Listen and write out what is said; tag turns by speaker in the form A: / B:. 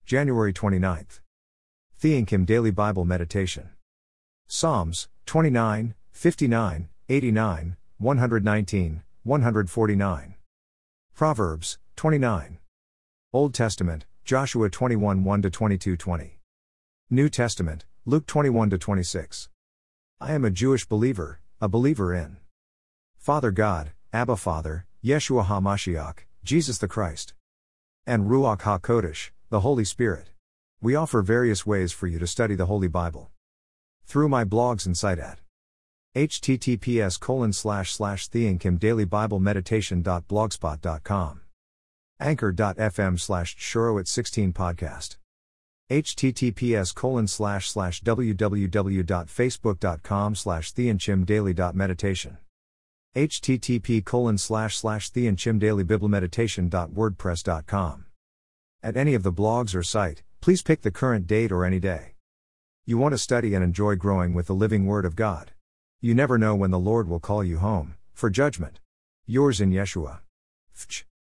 A: January 29th. Thean Kim Daily Bible Meditation. Psalms, 29, 59, 89, 119, 149. Proverbs, 29. Old Testament, Joshua 21 1-22 20. New Testament, Luke 21 26. I am a Jewish believer, a believer in Father God, Abba Father, Yeshua HaMashiach, Jesus the Christ, and Ruach HaKodesh, the Holy Spirit. We offer various ways for you to study the Holy Bible. Through my blogs and site at https://theankimdailybiblemeditation.blogspot.com, anchor.fm/shuro@16 podcast, https://www.facebook.com/theanchimdaily.meditation, http://theanchimdailybiblemeditation.wordpress.com. At any of the blogs or site, please pick the current date or any day you want to study and enjoy growing with the living Word of God. You never know when the Lord will call you home for judgment. Yours in Yeshua.